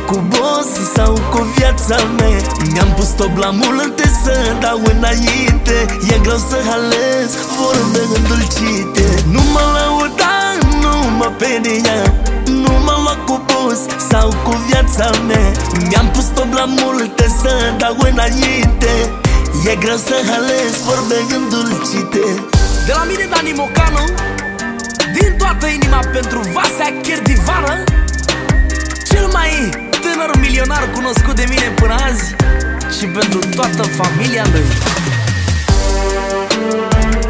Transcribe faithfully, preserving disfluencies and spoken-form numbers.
cu boss sau cu viața mea? Mi-am pus tot la multe să dau înainte. E greu să ales vorbe îndulcite. Nu mă lăuda, nu mă peria, nu mă lua cu boss sau cu viața mea. Mi-am pus tot la multe să dau înainte. E greu să ales vorbe îndulcite. De la mine, Dani Mocanu, din toată inima pentru Vasea Cherdivană, cel mai tânăr milionar cunoscut de mine până azi, și pentru toată familia lui.